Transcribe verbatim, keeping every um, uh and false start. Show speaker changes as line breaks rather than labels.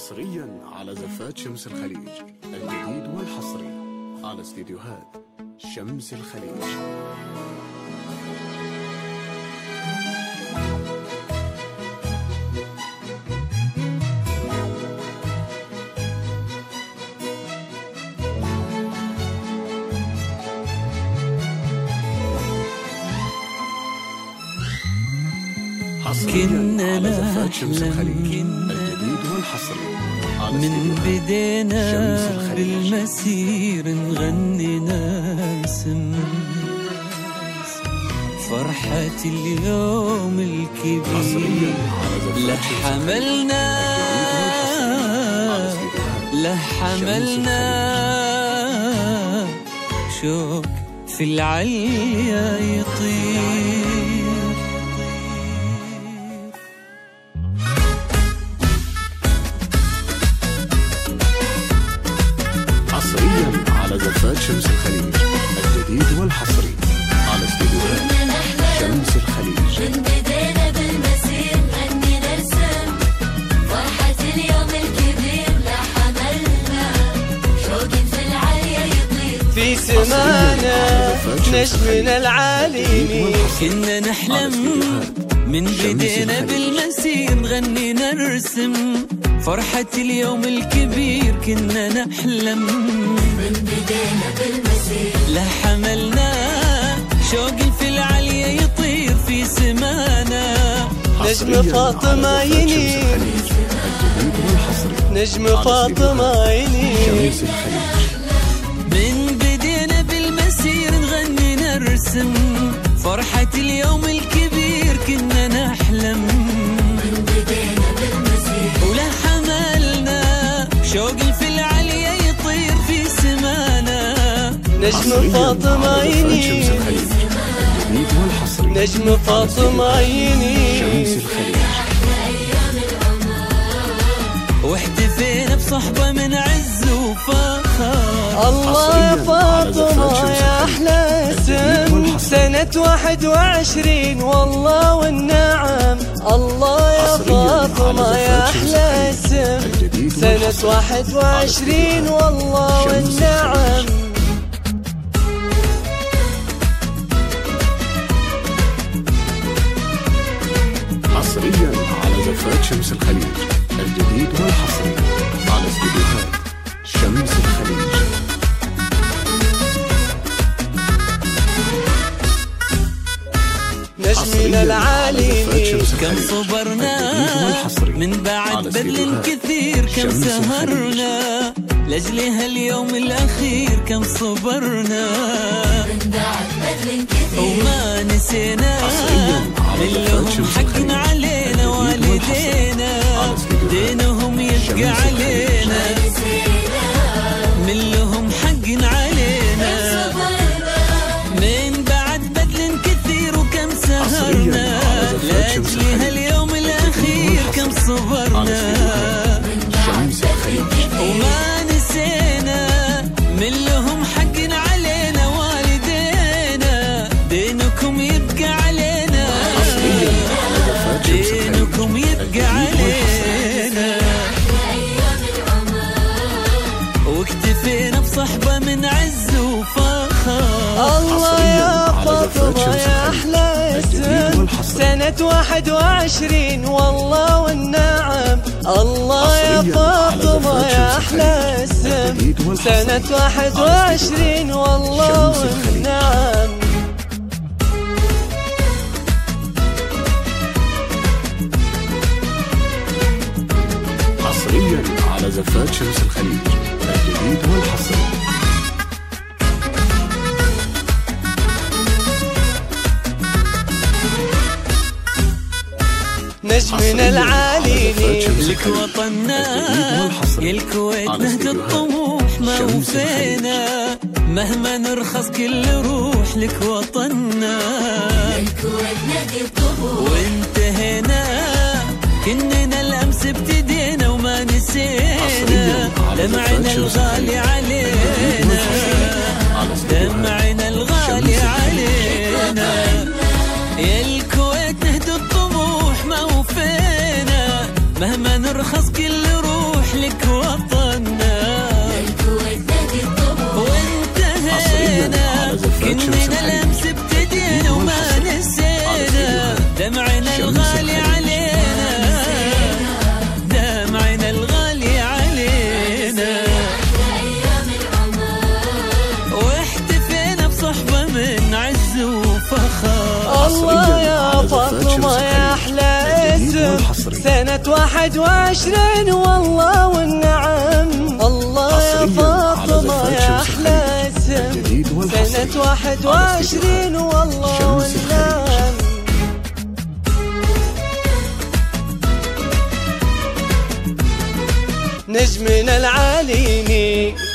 حصريا على زفات شمس الخليج، الجديد والحصري على استديوهات شمس الخليج.
كنا نحلم من بدينا بالمسير نغني نرسم فرحة اليوم الكبير. لحملنا لحملنا شوق في العليا يطير.
على زفات شمس الخليج، الجديد والحصري على استديوهات شمس الخليج.
من بدينا بالمسير غني نرسم فرحة اليوم الكبير. لحملنا شوق في العليا يطير
في سمانا نجمنا العالي.
كنا نحلم من بدينا بالمسير نغني نرسم فرحة اليوم الكبير. كنا نحلم
من بدينا بالمسير
لحملنا شوق في العليا يطير. في سمانا
نجم فاطمة ينير، نجم فاطمة ينير.
من بدينا بالمسير نغني نرسم فرحة اليوم الكبير. كنا نحلم
من بدينا بالمسير
ولحملنا شوق في العليا يطير. في سمانا
نجم فاطمة ينير، نجم فاطمة ينير.
واحتفينا بصحبة من عز وفخر.
الله يا فاطمة يا أحلى اسم، سنة واحد وعشرين والله والنعم. الله يا فاطمة يا أحلى اسم، سنة واحد وعشرين والله والنعم.
حصريا على زفات شمس الخليج، الجديد والحصري على استديوهات شمس الخليج.
نجمنا العالي
كم صبرنا من بعد بذل كثير. كم سهرنا لأجلها اليوم الأخير. كم صبرنا
من بعد بذل كثير
وما نسينا من لهم حق علينا. والدينا دينهم يبقى علينا، من لهم حق علينا. من بعد بذل كثير وكم سهرنا لأجلها اليوم الأخير. كم صبرنا وما نسينا من لهم حق علينا. والدينا دينكم يبقى علينا، دينكم يبقى علينا. واكتفينا بصحبة من عز وفخر.
الله يا فاطمة يا أحلى اسم، سنة واحد وعشرين والله والنعم. الله يا فاطمة يا أحلى اسم، سنة واحد وعشرين والله والنعم.
حصريا على زفات شمس الخليج، الجديد والحصري.
نجمنا العالي
لك وطننا يا الكويت نهج الطموح ما وفينا. مهما نرخص كل روح لك وطننا
يا الكويت نهج الطموح.
وانتهينا كننا الأمس ابتدينا وما نسينا. دمعنا الغالي علينا، دمعنا الغالي علينا. يا الكويت نهج الطموح ما وفينا. مهما نرخص كل روح الأمس ابتدينا وما نسينا دمعنا الغالي علينا دمعنا الغالي علينا واحتفينا بصحبة من عز وفخر.
الله يا فاطمة يا أحلى اسم سنة واحد وعشرين والله والنعم. الله يا فاطمة يا أحلى اسم سنة واحد وعشرين والله والنعم. نجمنا العالمي